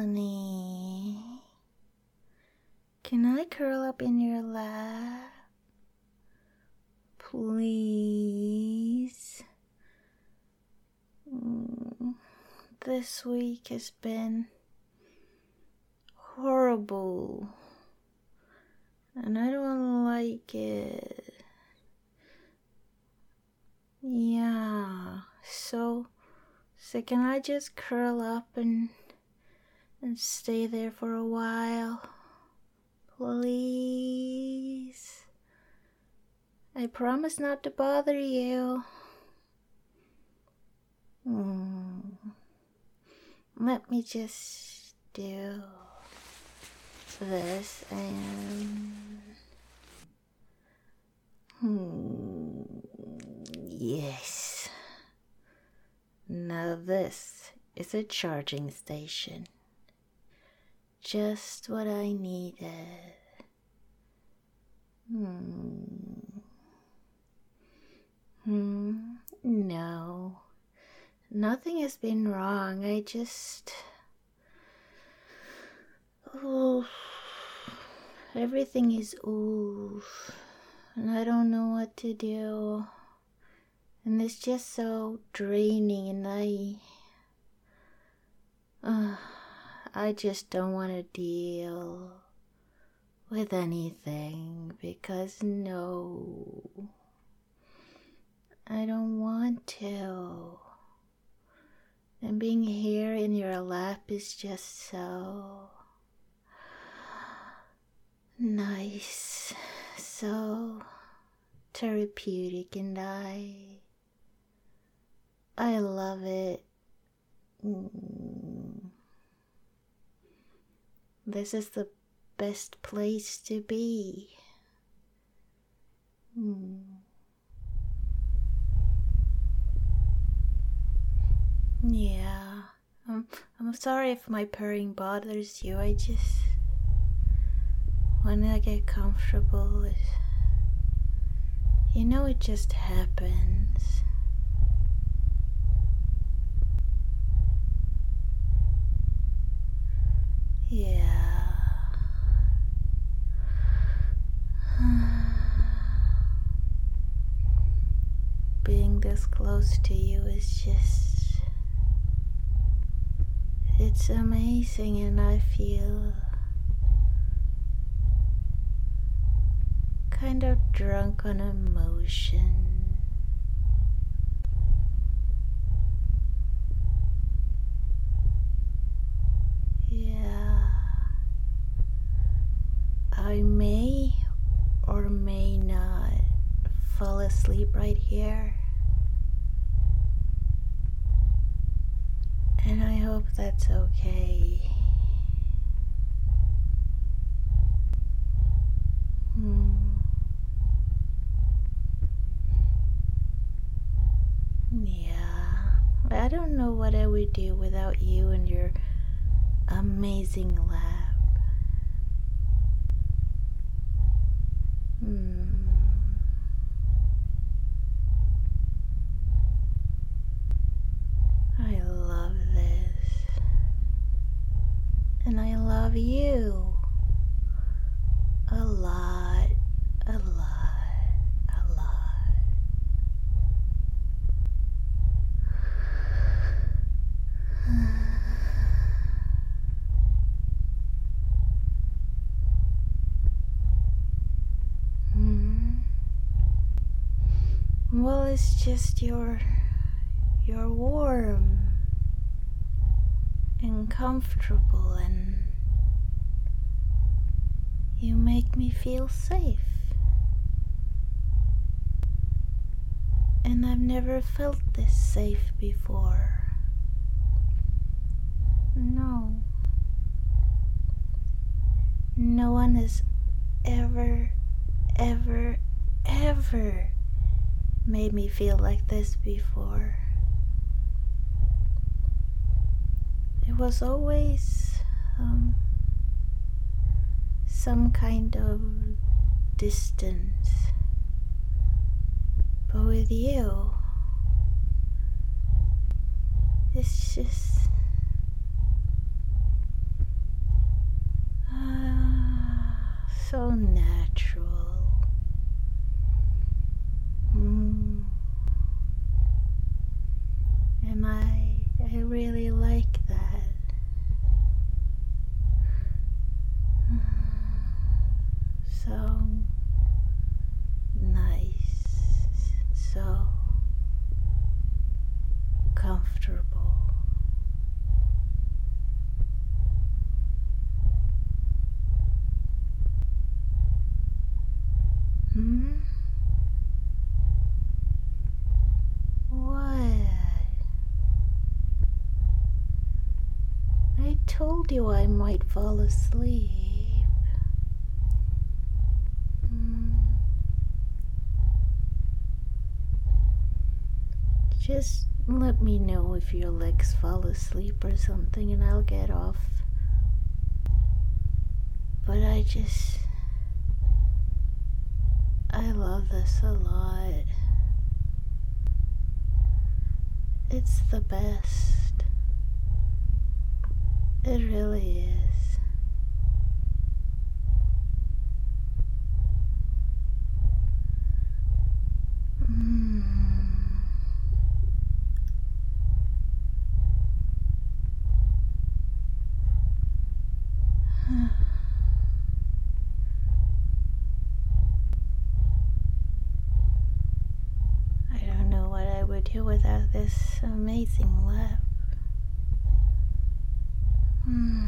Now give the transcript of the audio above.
Honey, can I curl up in your lap? Please. This week has been horrible, and I don't like it. Yeah, so can I just curl up and stay there for a while? Please. I promise not to bother you. Let me just do this and... Yes. Now this is a charging station. Just what I needed. No. Nothing has been wrong. I just... everything is oof. And I don't know what to do. And it's just so draining, and I just don't want to deal with anything, because no, I don't want to. And being here in your lap is just so nice, so therapeutic, and I love it. This is the best place to be. Yeah, I'm sorry if my purring bothers you. I just want to get comfortable. You know, it just happens. Yeah. Being this close to you is just... it's amazing, and I feel kind of drunk on emotion. Yeah. I may or may not fall asleep right here. And I hope that's okay. Yeah, I don't know what I would do without you and your amazing lab. I love this. And I love you. A lot, a lot, a lot. Well, it's just you're warm and comfortable, and you make me feel safe. And I've never felt this safe before. No. No one has ever made me feel like this before. It was always some kind of distance. But with you, it's just so natural. And I really like that. So nice, so comfortable. What? I told you I might fall asleep. Just let me know if your legs fall asleep or something and I'll get off. But I love this a lot. It's the best. It really is. I don't know what I would do without this amazing lap.